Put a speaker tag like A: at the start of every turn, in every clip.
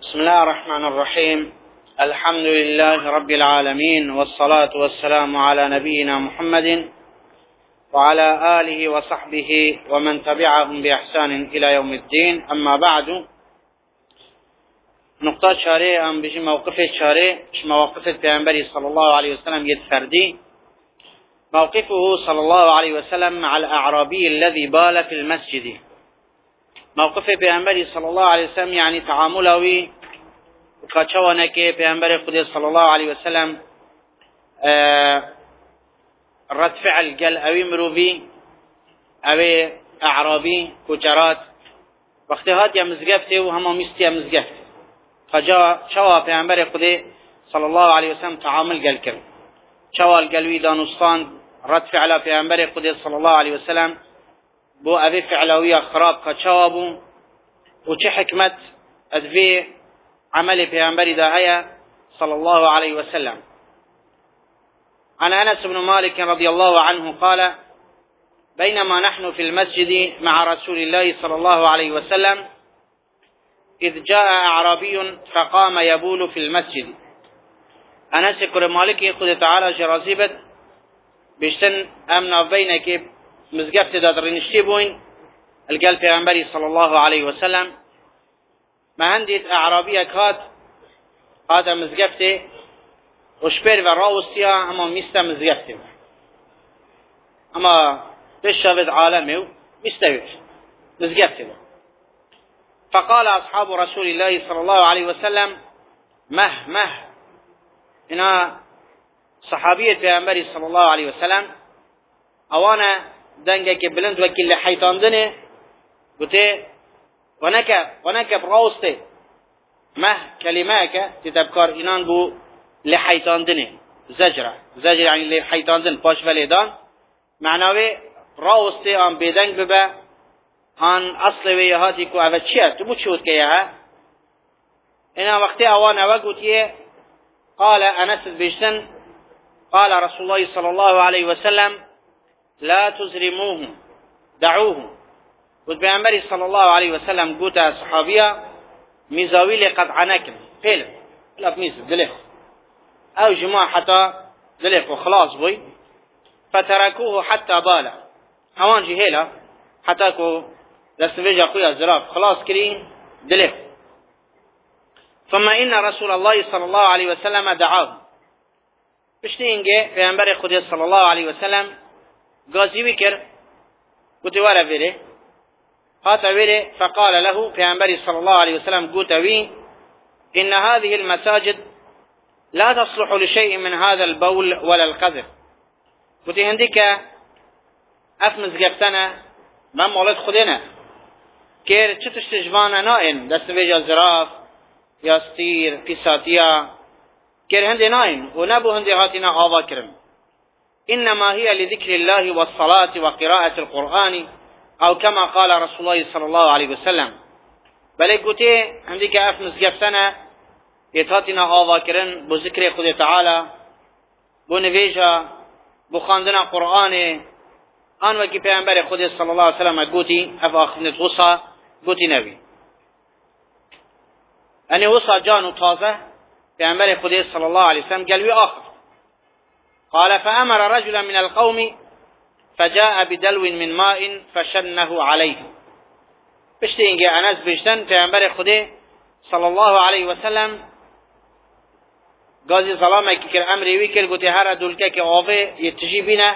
A: بسم الله الرحمن الرحيم. الحمد لله رب العالمين، والصلاة والسلام على نبينا محمد وعلى آله وصحبه ومن تبعهم بإحسان إلى يوم الدين. أما بعد، نقطة شارع بجي موقف شارع مواقف البيغمبر صلى الله عليه وسلم يتفردي. موقفه صلى الله عليه وسلم مع الأعرابي الذي بال في المسجد. موقف پیامبر صلی الله علیه وسلم یعنی تعامله کچوانه که پیامبر خدا صلی الله علیه وسلم رد فعل قال اوی مروبی اوی اعرابی کجرات وقتی هات یا مزگفته و همه میستی یا مزگفته فجا چوا پیامبر خدا صلی الله علیه وسلم تعامل قال کرد چوال قلوی دانستان رد فعل پیامبر خدا صلی الله علیه وسلم بو اوی فعلوی خراب کچوابو و چه حکمت ادوی عمل پیامبر داهية صلى الله عليه وسلم. عن أنس بن مالك رضي الله عنه قال: بينما نحن في المسجد مع رسول الله صلى الله عليه وسلم إذ جاء أعرابي فقام يبول في المسجد. أنس كر مالك خد تعالى جرازيبت بشتن أمنا بينك مزقفت دادرينشتي بوين القلب پیامبر صلى الله عليه وسلم ما هنديت اعرابيه كات هذا مزقفته وشبير وراوستيا اما ميستا مزقفته اما تشهد عالمه مستوي مزقفته. فقال اصحاب رسول الله صلى الله عليه وسلم مه هنا صحابيه پیغمبر صلى الله عليه وسلم اوانا دنگه بلند وكيل حيطاندنه قلت ونكب راوسته مه كلماك تتبكار إنان بو لحيطاندنه زجر يعني لحيطاندن باش وليدان معناوه راوسته آن بيدنگ ببا آن أصل ويهاتي كو اوه چيه تبو چود که يها انا وقت اوان اوه قلت قال أنس بيشتن قال رسول الله صلى الله عليه وسلم لا تزرموهم دعوهم. والبيغمبر صلى الله عليه وسلم قلت صحابية ميزاويل قطع نكن فيلم لا بميز دلخ او جماعة حتى دلخ وخلاص بوي فتركوه حتى بالا اوان جهيلا حتى كو دستويجا قوية زراف خلاص كرين دلخ. ثم إن رسول الله صلى الله عليه وسلم دعاه بشتينجي بيغمبر خدا صلى الله عليه وسلم قازي وكر قلت ولا فيره هات ويله فقال له پیامبر صلى الله عليه وسلم قلت وي إن هذه المساجد لا تصلح لشيء من هذا البول ولا القذر. قلت هنديك افمز قفتنا من مولد خدنا كير چتش تجوانا نائن دست ويجا زراف يا ستير قساتيا كير هندي نائن ونبو هندي هاتنا آوا كرم إنما هي لذكر الله والصلاة وقراءة القرآن او كما قال رسول الله صلى الله عليه وسلم. بله قلت هنديك افمز قفتنا يتهاتنا آوا كرن بو ذكر خود تعالى بو نويجا بو خاندنا قرآن آن وكي پیغمبر خود صلى الله عليه وسلم قلتي اف آخرنت غصة قلتي نبي اني غصة جانو تازه پیغمبر خود صلى الله عليه وسلم قلوي آخر قال فأمر رجلا من القوم فجاء بدلو من ماء فشنه عليه. بشتينجي أنس بشتن پیغمبر خدا صلى الله عليه وسلم غازي سلامه كر امري ويكل قلت هر دولكه که آوه يتجي بنا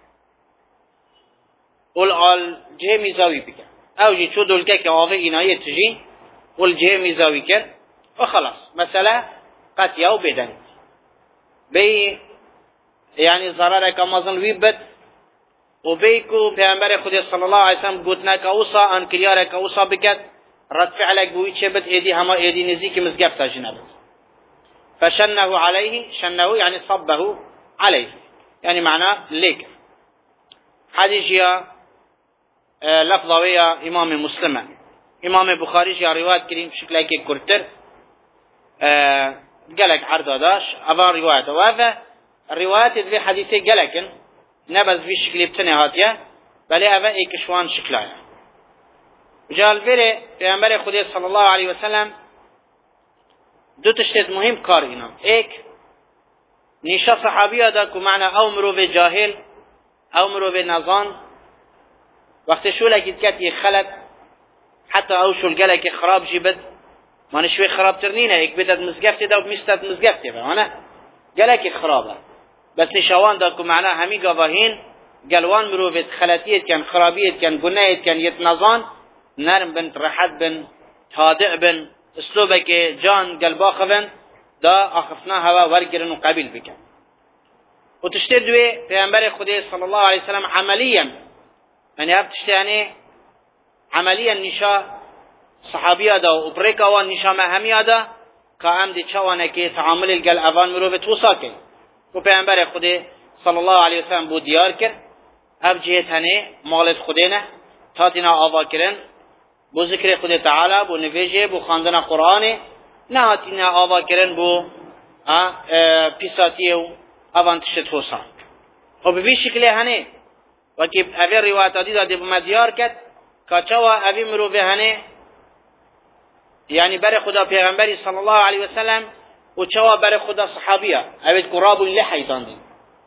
A: قل آل جه ميزاوي بك او جي چو دولكه که آوه اینا يتجي قل جه ميزاوي كر وخلاص مسألة قطيا و بدن بي يعني ضرر كمازن ويبت و بيكو پیغمبر خدا صلى الله عليه وسلم قلتنا كاوسا ان كريار كاوسا بكت رد فعلك بوي چبت ايدي هما ايدي نزيك مزقفتا جنبت فشنه عليه شنه يعني صبه عليه يعني معناه ليك. حديث يا لفظوية امام مسلم امام بخاري يا رواية كريم بشكل هيك كرتر قالك عرض داش ابا رواية وهذا الروايات ذي حديثي قالك نبذ في شكل بتنه هاتيه بل هذا ايكشوان شكلها جال فيري پیغمبر خدا صلى الله عليه وسلم دو تشتت مهم کار اینا. ایک نیشا صحابی دا که معنی او مروف جاهل او مروف نظان وقت شولکید کتی خلط حتی او شولگلک خراب جی بد معنی شوی خراب ترنینه ایک بدد مزگفتی دا و میستد مزگفتی معنی گلک خرابه بس نشاوان دا که معنی همی گواهین گلوان مروفت خلطیت کن خرابیت کن گناهت کن یت نظان نرم بن رحت بن تادع بن اسلوبه که جان قلبا خبن دا آخفنا هوا ورگرن و قبیل بکن و تشتی دوی پیغمبر خدا صلی الله علیه وسلم عملیا یعنی اب تشتی یعنی عملیا نشا صحابی دا و بریک آوان نشا مهمی دا که عمد چوانه که تعامل الگل اوان مروفت توسا کن و پیغمبر خدا صلی الله علیه وسلم بود دیار کرد اب جهت هنه مالت خدا نه تاتینا آوا کرن بو ذکر خدا تعالی بو نویجه بو خواندن قرآن نه هاتینا آوا کرن بو پیساتی و اوان تشت حسان و ببی شکل هنه وکی اوی روایت آدی داده بو مدیار کد که چوا اوی مروفه هنه یعنی بر خدا پیغمبری صلی الله علیه وسلم و چوا بر خدا صحابیه اوید قراب لحی داندی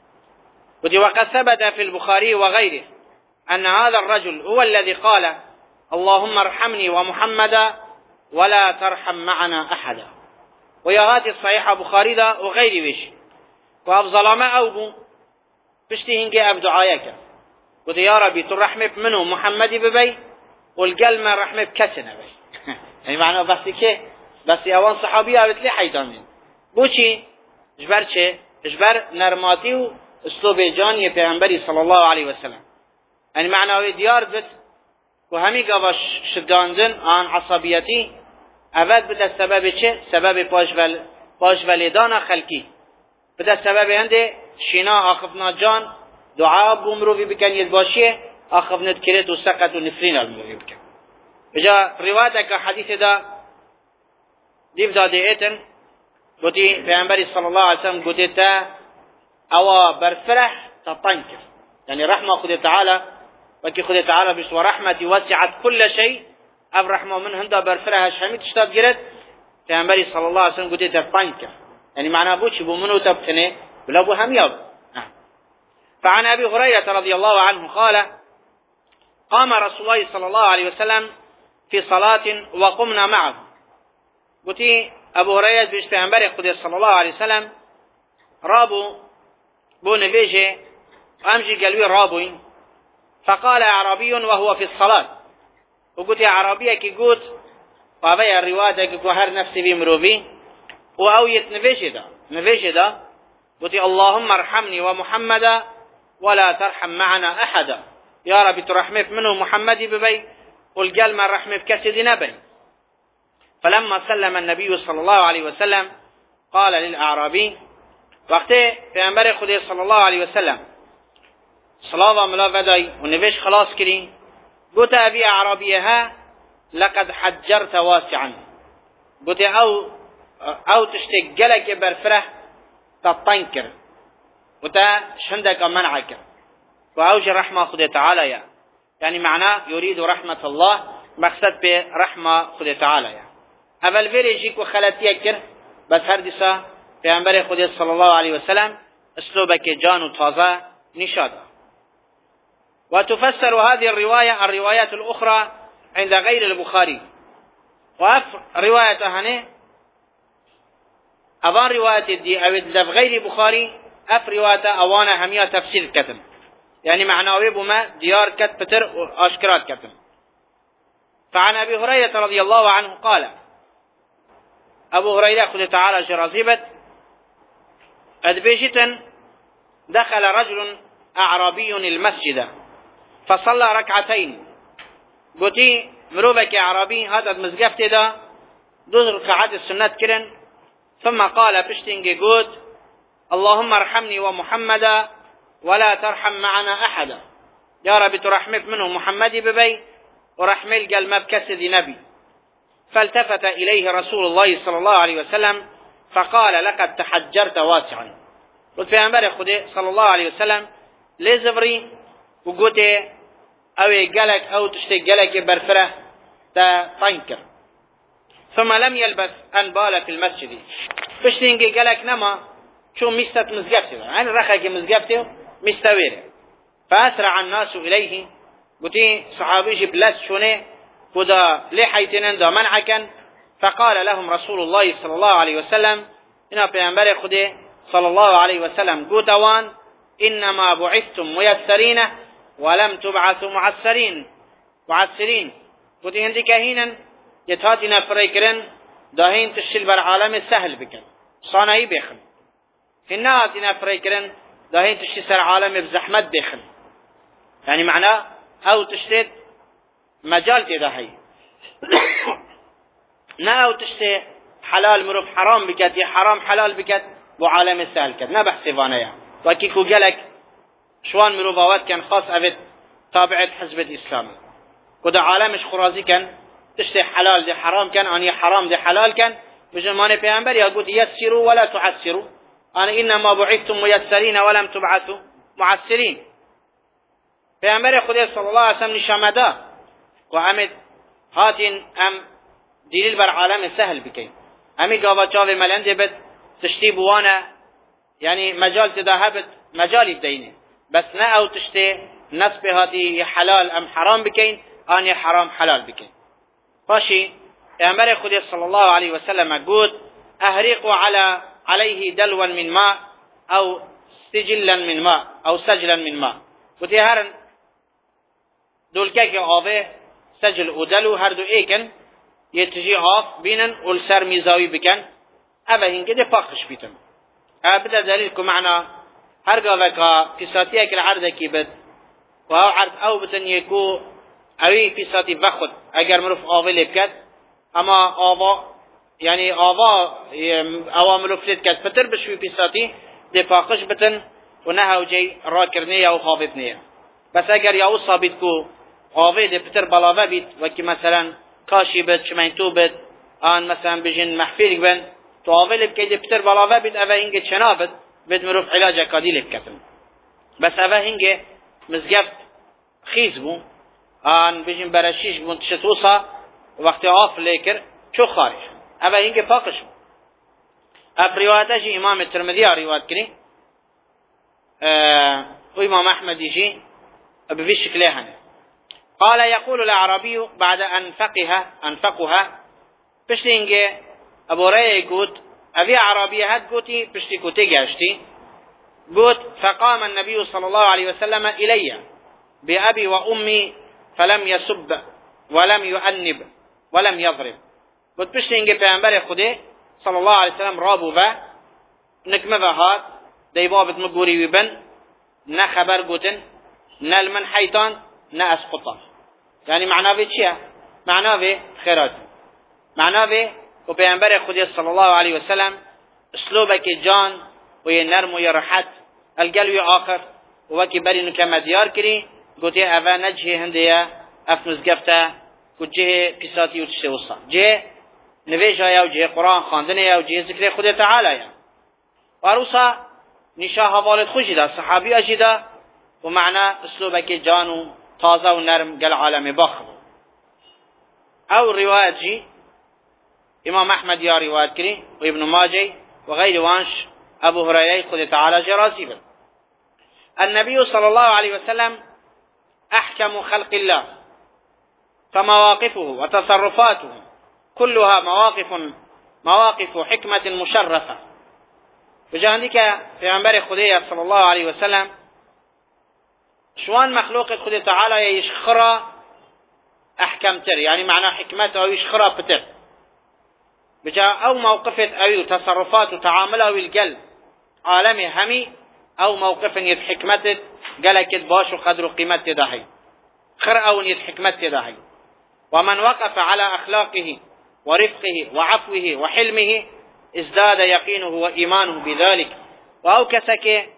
A: وقد ثبت في البخاري وغيره أن هذا الرجل هو الذي قال اللهم ارحمني ومحمدا ولا ترحم معنا أحدا ويهاتي الصحيحة بخاري دا وغيره ويش وأفظلما أوبو بشتهنك أبدعايك وذي يا ربي ترحمة منه محمد ببي والقلم رحمة بكسنا بي يعني معنى بس كي بس يوان صحابي أبت لي حيدانين بوشي جبر چه جبر نرماتي اسلوب جانی پیغمبری صلی الله علیه و سلم یعنی معنای دیار بد و همی گواش شداندن آن عصبیتی اول بده سبب چه؟ سبب پاش خلقی بده سبب هنده شینا آخفنا جان دعا بومروی بکن ید باشیه آخفنت کرت و سقط و نفرین المروی بکن بجا روایت که حدیث دا دیو داده ایتن گوتی پیغمبری صلی الله علیه و سلم گوتی تا او برفرح تطنكر يعني رحمة خدا تعالى وكي خدا تعالى بيش ورحمتي وسعت كل شيء اب رحمة من هندا برفرح شميت اشتاد جرد پیغمبری صلى الله عليه وسلم قلت تطنكر يعني معناه بوشي بو منو تبتنه بلا بو هم ياب فعن ابي هريرة رضي الله عنه قال قام رسول الله صلى الله عليه وسلم في صلاة وقمنا معه قلت ابو هريرة بيش پیغمبر خدا صلى الله عليه وسلم رابو بو نبيجه امجي قلوي رابوين فقال عربي وهو في الصلاة وقلت يا عربية كي قلت وابي الرواية كي هر نفسي بمروبي وأويت نبيجه دا قلت اللهم ارحمني ومحمدا ولا ترحم معنا أحدا يا ربي ترحمه منه محمد ببي والقال ما رحمه بكسد نبي فلما سلم النبي صلى الله عليه وسلم قال للأعرابي وقتی پیامبر خدا صلی الله علیه و سلم صلاة و ملا ودای و نوش خلاص کری گوت ابی اعرابیه ها لقد حجرت واسعا گوت او تشتک گلک برفره تطنکر گوت شندک منعکر و اوج رحمه خدا تعالی يعني معناه يريد رحمة الله مقصد به رحمة خدا تعالی اول ویریجی کو خلطیه کر بس هر دیسا پیامبر خدا صلی الله علیه و سلم اسلوبك جان و تازه نشاده. وتفسر هذه الروايات الأخرى عند غير البخاري رواية هنه أبان رواية دي أو لف غير بخاري رواية أوانا همية تفسير كتم يعني معناه بما ديار كت بتر وأشكرات كتم. فعن أبي هريرة رضي الله عنه قال أبو هريرة خذ تعالى جرازيبت أدبيجتا دخل رجل أعرابي المسجد فصلى ركعتين قلتي مروبك أعرابي هذا المزقفت دا دوز ركعات السنة كرن ثم قال بشتنجي قد اللهم ارحمني ومحمدا ولا ترحم معنا أحدا يا رب ترحمك منه محمد ببي ورحمل قال ما بكسد نبي. فالتفت إليه رسول الله صلى الله عليه وسلم فقال لقد تحجرت واسعا. قلت في أنبار خده صلى الله عليه وسلم لزبري وقلت أو قلق أو تشتي قلق برفره تا تنكر ثم لم يلبث ان بال في المسجد. پشت اینکه گلک نما چون میستت مزگفتی یعنی رخه که مزگفتی مستویره. فاسرع الناس الیه، گوتی صحابیش بلد شونه ودا لحيتنا دا منعكا. فقال لهم رسول الله صلى الله عليه وسلم، إنا پیغمبر خدا صلى الله عليه وسلم قوتوان إنما بعثتم ميسرين ولم تبعثوا معسرين. قوتي هندي كهينا يتهاتنا فريكرن داهين تشل بر عالم سهل بكن صانعي بيخن، هنا هاتنا فريكرن داهين تشل سر عالم بزحمت بيخن. يعني معناه او تشتت مجال تداهي نه او تشته حلال مروف حرام بکت یا حرام حلال بکت بو عالم سهل کت نه بحثی وانه یا وکی کو گلک شوان مروف آوات کن خاص اوید تابعت حزب الاسلام کدا عالمش خرازی کن تشته حلال ده حرام کن آنی حرام ده حلال کن بجمان پیغمبر یا گوت یسروا ولا تعسروا، آن انما بعثتم ميسرين ولم تبعثوا معسرين. پیغمبر خدا صلی الله علیه وسلم نشامده و امد هاتین ام دلیل بر عالم سهل بکن امی گاوا چاوی ملنده بد تشتی بوانا یعنی مجال تداها بد مجالی دینه بس نه او تشتی نصب هاتی حلال ام حرام بکن آنی حرام حلال بکن. باشی پیغمبر خدا صلی الله علیه وسلم قود اهریقوا علیه دلوا من ماء او سجلا من ماء او سجلا من ماء. گوتی هرن دولکه که آوه سجل و دلو هر دو ایکن یتجی آف بینن والسر میزاوی بکن اوه هنگه ده پاکش بیتم. بده دلیل که معنا هرگاه وکا پیساتی اکل عرده کی بد و او عرض او بتن یکو اوی پیساتی بخود اگر مروف آوه لبکد اما آوا یعنی آوا مروف لد کد فتر بشوی پیساتی ده پاکش بتن و نه او جی را کرنه یا خوابت نیه. بس اگر یا او ثابت کو آوه ده فتر بلاوه بیت وکی مثلا کاشی بد شمینتو بد آن مثلا بجن محفیل بن تو آوه بکه ده فتر بلاوه بیت اوه هنگه چنا بد مروف علاج اکادی لبکتن. بس اوه هنگه مزگفت خیز بون آن بجن برشیش بون تشتوسا وقت آف لیکر چو خارج اوه هنگه پاکش بون. اب روایت جی امام ترمذی روایت کری و امام احمدی جی بفي شكلها. قال يقول الأعرابي بعد أن فقها بشتينجي أبو رأي قوت أبي عربية هاد قوتي بشتي كوتي جاشتي قوت فقام النبي صلى الله عليه وسلم إلي بأبي وأمي فلم يسب ولم يؤنب ولم يضرب. قوت بشتينجي بأنبر خده صلى الله عليه وسلم رابو با نكمة هاد ديبابت مقوري وبن نخبر قوتن نل من حيطان نا اسقطان. يعني معناه چیه؟ معناه خیرات. معناه و پیامبر خدا صلی الله علیه و سلم اسلوبك جان و نرم و راحت القلب آخر و کی بری که مدیار کری گوته اوا نجه هندیا افنز گفته وجه قصاتی و چه وصا جه نویجا یا جه قرآن خواندن یا جه ذکر خدا تعالی یا واروسا نشا حوالت خوشی دا صحابی اجیدا و معنى اسلوبك جانو تازه و نرم قال عالم باخر. او رواية جي امام احمد يا رواية كري وابن ماجه وغير وانش ابو هريرة خذ تعالى جراسيبا. النبي صلى الله عليه وسلم احكم خلق الله فمواقفه وتصرفاته كلها مواقف حكمة مشرفة. بجاندك في عنبر خدية صلى الله عليه وسلم شوان مخلوق خدا تعالى يشخرا احكم تر يعني معنى حكمته او يشخرا بتر بجا او موقفت او تصرفات وتعامله والقلب عالمي همي او موقف يد حكمته قالك باش وقدر قيمته داهي خر او يد حكمته داهي. ومن وقف على اخلاقه ورفقه وعفوه وحلمه ازداد يقينه وايمانه بذلك. واو كسك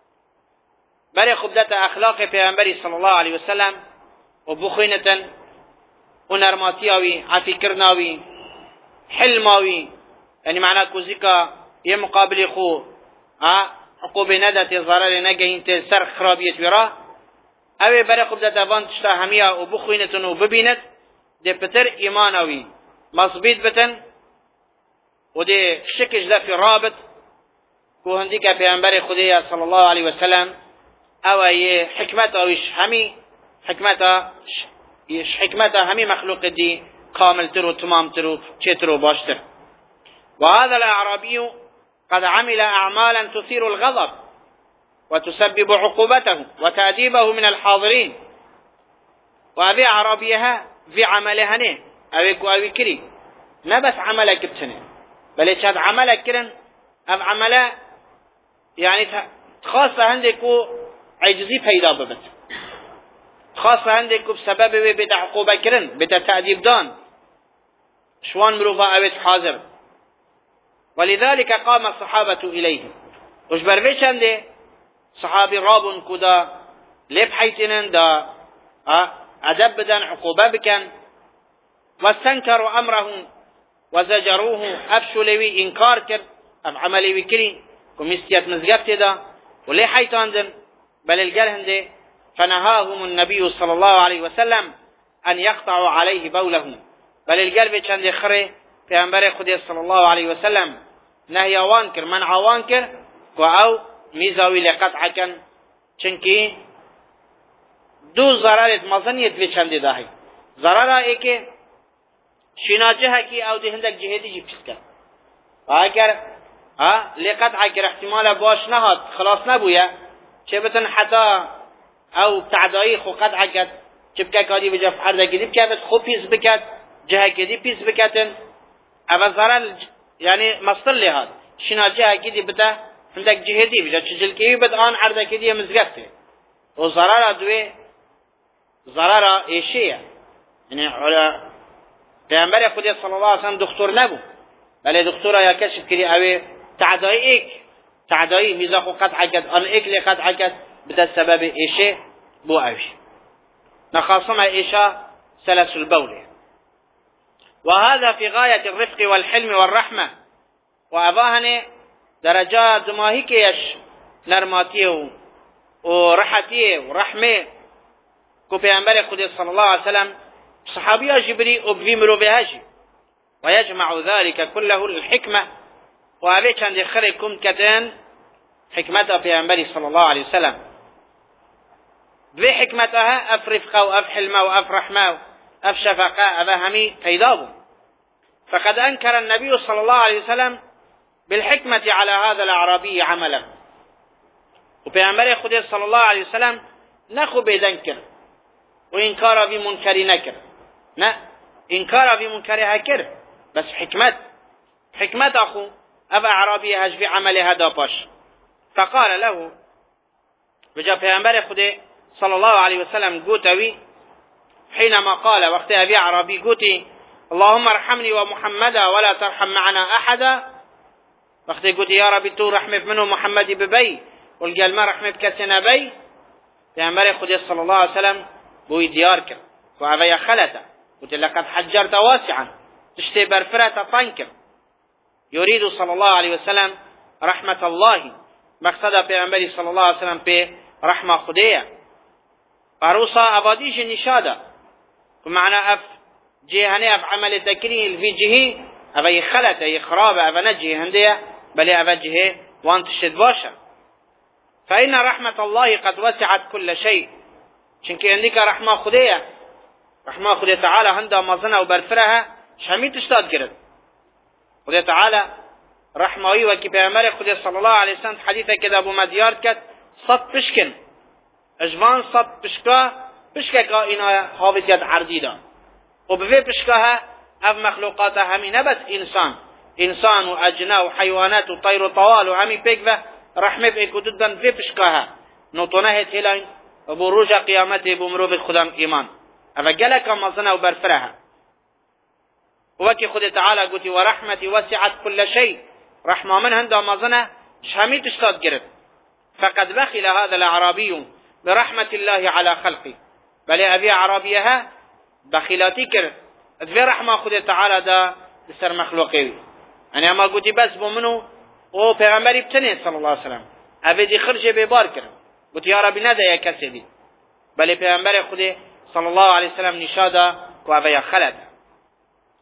A: برای خودت اخلاق پیامبری صلی الله علیه و سلم و بخوینتن و نرماتیاوی عفی کرناوی حلماوی یعنی معنی کوزیکا یه مقابل خو عقوب ندت ضرر نگهین ته سر خرابیت ورا اوی برای خودت وان تشتا همیا و بخوینتن و ببیند ده پتر ایماناوی مصبیت بتن و ده شکش ده فی رابط که هندی که پیغمبر خدا صلی الله علیه وسلم او یه حکمت اوش همی حکمت همی مخلوق دی کامل تر و تمام تر و چتر و باشتر. وهذا الأعرابي قد عمل أعمالا تثير الغضب وتسبب عقوبته وتأديبه من الحاضرين. وأبي أعرابيها في عملها نه أبي كري ما بس عملك بسنة بل هذا عملك كرن أب عمله يعني خاصة عندك عجزي پیدا ببت، خاصة عندك بسبب بيت عقوبة كرن بيت تأديب دان شوان مروفا أبيت حاضر. ولذلك قام الصحابة إليه وش برويش عنده صحابي رابون كدا لب حيتنن دا أدب بدن عقوبة بكن واستنكروا أمرهم وزجروه أبشلوي إنكار كر أب عملي وكري كمستيات مزقفت دا ولي حيتاندن بل الجرهن ده فنهاهم النبي صلى الله عليه وسلم أن يقطعوا عليه بولهم بل الجرب چند خره پیغمبر خدا صلی الله علیه وسلم نهی آوان کر منع آوان کر و او میزاوی لقطع کن چنکی دو ضررت مزنیت به چند داهی ضرر ای که شناجه کی او ده هندک جهدی جی پیس کن و اگر لقطع کر احتمال باش نهاد خلاص نبویه چه بتن حتی او تعدایی خو قطع کد چه بکه کادی بجا فرده کدی بکه بس خو پیس بکد جهه کدی پیس بکتن اول ضرر يعني مصدر لهذا شنا جهه كدي بتا عندك جهدي بجا تشجل كي بد آن عرضه كدي مزقفته وضرر دوي ضرر ايشيه يعني على پیغمبر خدا صلی الله علیه وسلم دکتر نبود بله دکتر یا کشف کردی اوی تعدایی میزاخو قطع کرد آن اکل قطع کرد بده سبب ایشه بو اوش نخاصم ایشه سلس البول. وهذا في غاية الرفق والحلم والرحمة وأباهن درجات دماهي كيش نرماتيه ورحتيه ورحمه كو پیغمبر خدا صلى الله عليه وسلم صحابيه جبري وبيمرو بهاجي ويجمع ذلك كله الحكمة وأبي كان يخرجكم كتان حكمتها پیغمبر صلى الله عليه وسلم بحكمتها أف رفقه وأف حلمه وأف رحمه أف شفقه أبهمي قيدابه. فقد أنكر النبي صلى الله عليه وسلم بالحكمة على هذا الأعرابي عملا وبيعمل خدا صلى الله عليه وسلم نخو بيدنكر وإنكار في منكر نكر لا إنكار في منكر هكر بس حكمة أخو أبا أعرابي هج في عمل هذا باش. فقال له بجاء بيعمل خدا صلى الله عليه وسلم قوتوي حينما قال وقت أبي أعرابي قوتي اللهم ارحمني ومحمدا ولا ترحم معنا أحدا وقت قلت يا ربي تو رحمة منه محمد ببي والقال ما رحمة كسنا بي پیغمبر خدا صلى الله عليه وسلم بوي ديار كر وعفيا خلته قلت لقد حجرت واسعا تشتي برفرة طنكر يريد صلى الله عليه وسلم رحمة الله مقصد پیغمبر صلى الله عليه وسلم به رحمة خديه عروسا أباديش نشاده ومعنى أف جهني أف عمل تكريل في جهي أبا خلته يخراب أبا نجي هندية بل أبا جهي وانت شد باشا. فإن رحمة الله قد وسعت كل شيء چونك عندك رحمة خديه تعالى هندا مظنة وبرفرها شمي تشتاد كرد خديه تعالى رحمة وكي بأمر خديه صلى الله عليه وسلم حديثة كده أبو مديار كد صد بشكن اجوان صد بشكا كائنا حافظ يد عرديدا وبفي بشكاها اف مخلوقاتها همي نبس انسان واجناء وحيوانات وطير وطوال وهمي بيكفه رحمه بيكو ددن في بشكاها نوطنه تلين وبروج قيامته بمروب الخدام ايمان افجلك مظنه وبرفرها وكي خد تعالى قلت ورحمتي وسعت كل شيء رحمه من هندا مظنه شامي تشتاد جرد. فقد بخل هذا الاعرابي برحمة الله على خلقه بل أبي عربيها بخيلاتي كر في رحمة خدا تعالى دا بسر مخلوقي يعني أما قلت بس بمنو او پیغمبری بتنه صلى الله عليه وسلم أبي دي خرج ببار كر قلت يا ربي ندا يا كسدي بل پیغمبر خدا صلى الله عليه وسلم نشادا و أبي خلد.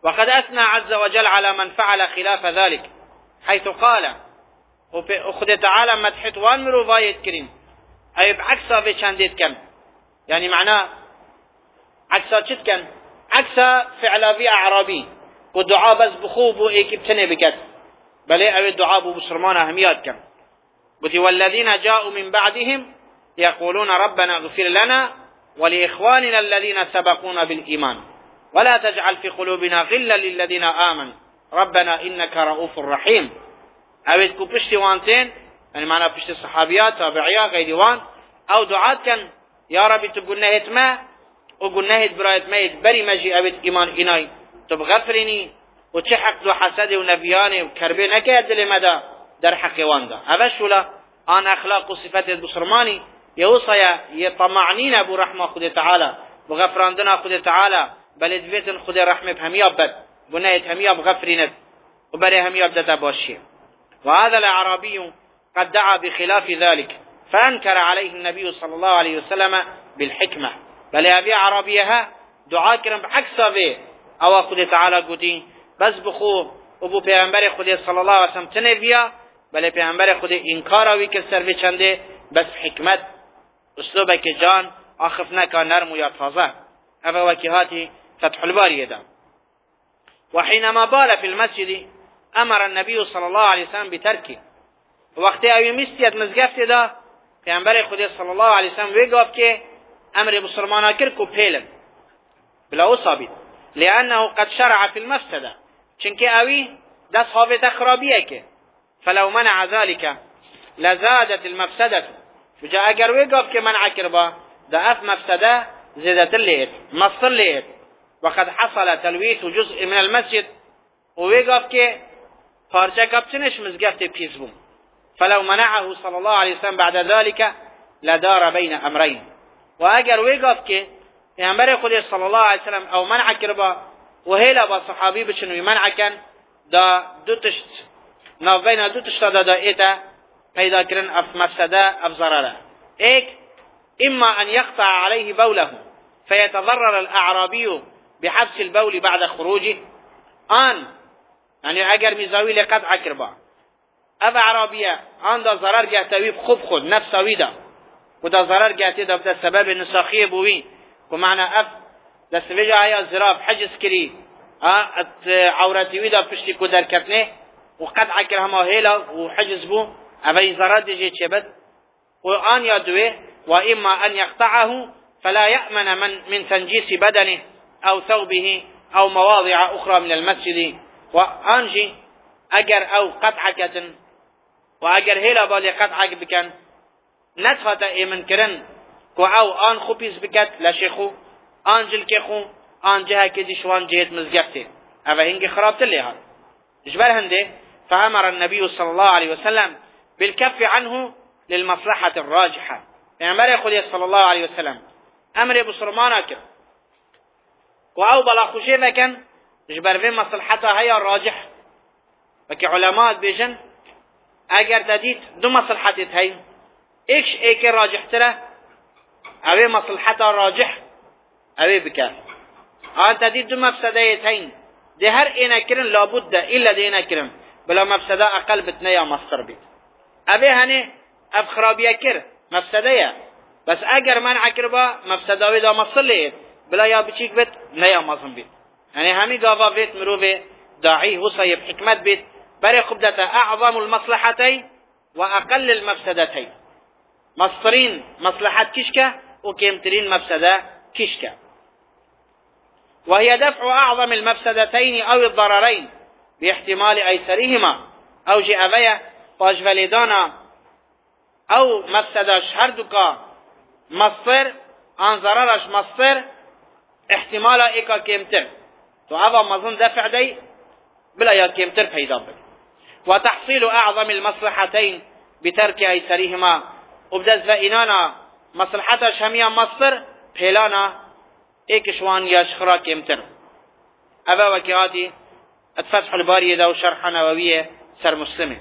A: وقد أثنى عز وجل على من فعل خلاف ذلك حيث قال وخد تعالى مدحت وان مروفايت كريم أي بعكسها في شانديت كان يعني معناه عكسها شد كان عكسها فعل في أعرابي والدعاء بس بخوب إيكبتني بكت بل أو الدعاء بسرمان أهميات كان والذين جاءوا من بعدهم يقولون ربنا اغفر لنا ولإخواننا الذين سبقونا بالإيمان ولا تجعل في قلوبنا غلا للذين آمنوا ربنا إنك رؤوف رحيم أو بشتي وانتين يعني معنى بشتي الصحابيات تابعيات غيروان أو دعاء كان يا ربي تقول نهيت ما وقل نهيت برايت ميت بري مجي أبد إيمان إناي تبغفرني وتشحق دو حسدي ونبياني وكربي نكيد لمدى در حقوان دا أبشولا آن أخلاق وصفات بسرماني يوصي يطمعنين أبو رحمة خد تعالى بغفراندنا خد تعالى بل ادفيتن خد رحمة بهمياب بد بنايت همياب غفرينت وبري همياب دتا باشي. وهذا الأعرابي قد دعا بخلاف ذلك فأنكر عليه النبي صلى الله عليه وسلم بالحكمة بل أبي عربيها دعا كرم بعكس به أو خد تعالى قدين بس بخو ابو پیغمبر خدا صلی الله علیه وسلم تنه بیا بله پیغمبر خدا انکار وی که سر چنده بس حکمت اسلوب که جان آخف نکا نرم و یا تازه او وکیهاتی فتح الباری دا. وحينما بال في المسجد امر النبي صلى الله عليه وسلم بتركه وقتی اوی مستیت مزگفت دا پیغمبر خدا صلی الله علیه وسلم وی گفت که امر بسرمانا کرد کو پیلن بلا اصابید لانه قد شرع في المفسده چنکه اوی دست حافظ خرابیه که فلو منع ذلك لزادت المفسده وجا اگر وی گفت که منع کربا ضعف مفسده زادت لیت مصر لیت وقد حصل تلويث جزء من المسجد وی گفت که پارچه کپچنش مزگفت پیس بوم فلو منعه صلى الله عليه وسلم بعد ذلك لدار بين امرين واگر وی گفت که پیغمبر خدا صلی الله علیه وسلم او منع کربا وهيلا با صحابي بچنوي منع كان دا دو تشت نوبين دو تشت دا ايتا پیدا کرن اف مفسده اف ضرره ايك اما ان يقطع عليه بوله فيتضرر الاعرابي بحبس البول بعد خروجه ان يعني اگر مزاوي لقطع كربا اف عربيه ان دا ضرر جاتوي خوب خود نفسوي دا ودا ضرر جاتي دا بدا سبب نساخيه بوي ومعنى اف دستویجا آیا زراب حجز کری عورتی ویدا پشتی کو در کتنه و قطع کر همه هیلا و حجز بو اوی زراد دیجی چه بد و آن یادوه و اما ان یقطعه فلا يأمن من تنجيس بدنه او ثوبه او مواضع اخرى من المسجد و آنجی اگر او قطع کتن و اگر هیلا بالی قطع بکن نتفت ایمن کرن کو او آن خوبیز بکت لشیخو آنجل که خو آنجه که دیشوان جهت مزگفته او هنگ خرابت لیها جبر هنده فأمر النبي صلى الله عليه وسلم بالكف عنه للمصلحة الراجحة پیغمبر خدا صلى الله عليه وسلم امر بسرمانا کرد و او بلا خوشه وکن جبر في مصلحتها هي الراجح وكي علماء بيجن اگر تدید دو مصلحتت هی ایکش ایک راجح تره او مصلحتها راجح اوی بکر آن تدید دو مفسده تین ده هر اینا کرن لابد ده الا ده اینا کرن بلا مفسده اقل بتنه یا مصر بید اوی هنه اف خرابیه کر مفسده یا بس اگر منع کر با مفسده اوی دا مصر لید بلا یا بچیک بید نه یا مصر بید یعنی همی گاوا بید مروف داعی وصیب حکمت بید برای خوب دتا اعظم المصلحتين واقل المفسدتين مصرين مصلحت كشكه وكمترين مفسده كشكه وهي دفع أعظم المفسدتين أو الضررين باحتمال أيسرهما أو جئبية واجفلدانا أو مفسدش هردوكا مصر عن ضررش مصر احتمال إيكا كيمتر تو هذا مظن دفع دي بلا يا كيمتر پیدا بك وتحصيل أعظم المصلحتين بترك أيسرهما وبدأ فإنانا مصلحتش هميا مصر بلانا ایکشوان یا شخرا کمتر اوه وکیاتی اتفتح الباری دا و شرح نوویه سر مسلمه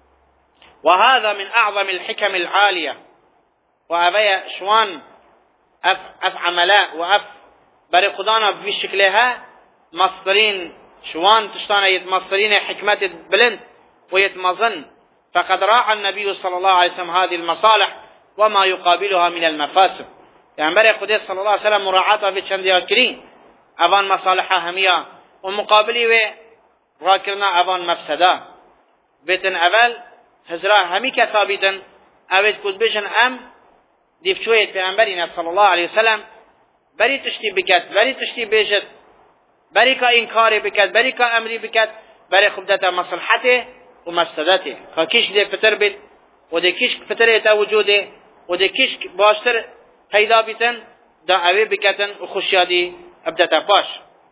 A: وهذا من اعظم الحكم العالية واوه شوان اف عملاء و اف بری خدانا بشکلها مصدرین شوان تشتانه يتمصرين حكمة بلند ويتمظن، فقد راعى النبي صلى الله عليه وسلم هذه المصالح وما يقابلها من المفاسد. يعني بري خدي صلى الله عليه وسلم مراعاتها في چندیا کرین اوان مصالحها همیا و مقابلی و راکرنا اوان مفسده بیتن اول هزرا همی کتابیتن اوید کد بشن ام دیفچویت پیغمبرین صلی الله علیه وسلم بری تشتی بکت، بری تشتی بیشت، بری که انکاری بکت، بری که امری بکت، بری خبدت مصلحته و مفسدته. خاکیش دی فتر بیت و دی کیش فتر ایتا وجوده و دی کیش باشتر پیدا بیتن دا اوی بکتن و خوشیادی ابدتا باش.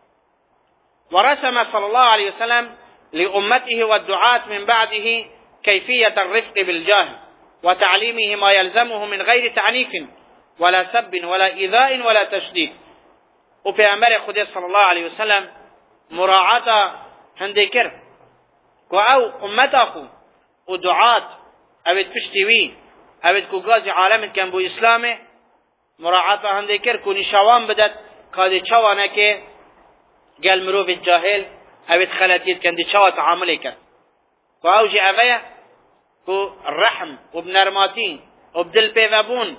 A: ورسم صلى الله عليه وسلم لأمته والدعاة من بعده كيفية الرفق بالجاهل وتعليمه ما يلزمه من غير تعنيف ولا سب ولا إيذاء ولا تشديد. وفي أمر خدي صلى الله عليه وسلم مراعاة هندكر او امته ودعاة اوید پشتیوی اوید کو گازی عالم کن بو اسلامه مراعاة هندكر کو نشوان بدد کادی چوانه که گل مروف الجاهل اوید خلطیت کن دی چوا تعاملی کن و اوجی اویه کو رحم و بنرماتی و بدل پیوبون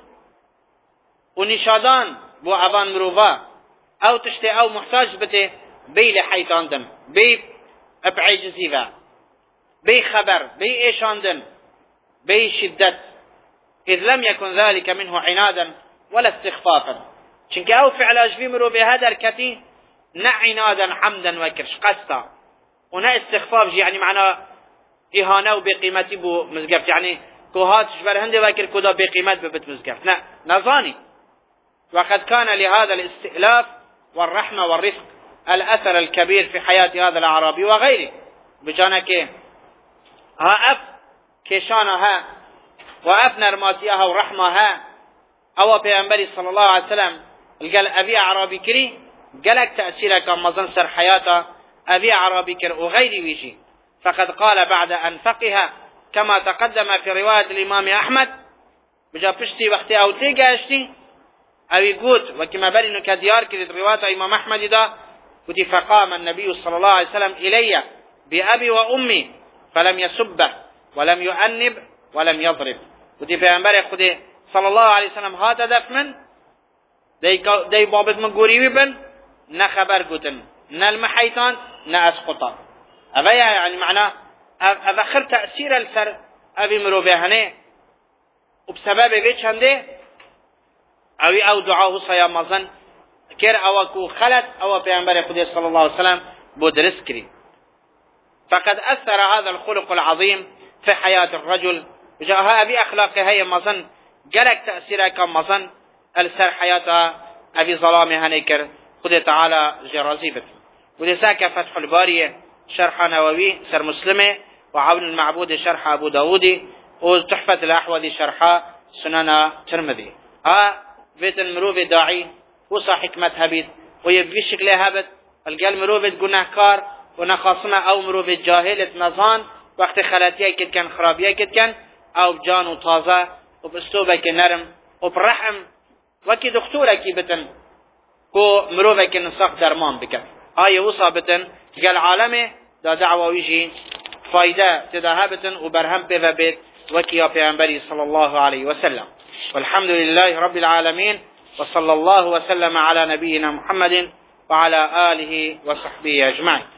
A: و نشادان بو اوان مروفا او تشتی او محتاج بته بی لحیتاندن بی ابعجزیوه بی خبر بی ایشاندن بی شدت اذ لم يكن ذلك منه عنادا ولا استخفافا چنك او فعلاج في مروفي هدر كتي نا عنادا عمدا وكرش قصدا ونا استخفاف يعني معنى اهانه وبقيمتي بو مزقفت يعني كوهات شبر هندي وكر كودا بقيمت ببت مزقفت لا نظاني. وقد كان لهذا الاستئلاف والرحمة والرفق الأثر الكبير في حياة هذا الأعرابي وغيره بجانك ها اف كشانها واف نرماتيها ورحمها او پیغمبر صلى الله عليه وسلم قال ابي اعرابي كري قالك تأثيرك مظن سر حياته ابي اعرابي كر وغيري ويجي. فقد قال بعد ان فقه كما تقدم في رواية الامام احمد بجا پشتي وقتي او تيگاشتي او يقول وكما بل انه كديار كريت رواية امام احمد دا قلت فقام النبي صلى الله عليه وسلم الي بابي وامي فلم يسبه ولم يؤنب ولم يضرب. ودي پیغمبر خدا صلى الله عليه وسلم هات هدف من دی بابت من گوریوی بن نه خبر گوتن نه المحیطان نه اسقطان اوه يعني معنى اوه خر تأثیر السر اوی مروفه هنه وبسبب بيش هنده اوی او دعاه صيام مزن كير او كو خلت او پیغمبر خدا صلى الله عليه وسلم بودرس كري. فقد أثر هذا الخلق العظيم في حياة الرجل وجاءها أبي أخلاق هي مظن جلك تأثيرها كمظن السر حياة أبي ظلامها نيكر خذ تعالى جرازيبت. ولذلك فتح الباري شرح نووي سر مسلمة وعون المعبود شرح أبو داود وتحفة الأحوذي شرح سنن ترمذي. بيت المروف داعي وصا حكمة هبيت ويبقي شكله هبت القال مروف جناهكار ونخاصنا او مروف جاهلت نظان وقت خلاتيه كد كان خرابيه كد كان او بجان وطازه وباسلوبك نرم وبرحم وكي دكتورك بتن كو مروفك نساق درمان بك وصا بتن قال عالمه دا دعوه ويجي فايده تذهبتن وبرهم بيت وكي يا پیغمبري صلى الله عليه وسلم. والحمد لله رب العالمين وصلى الله وسلم على نبينا محمد وعلى آله وصحبه أجمعين.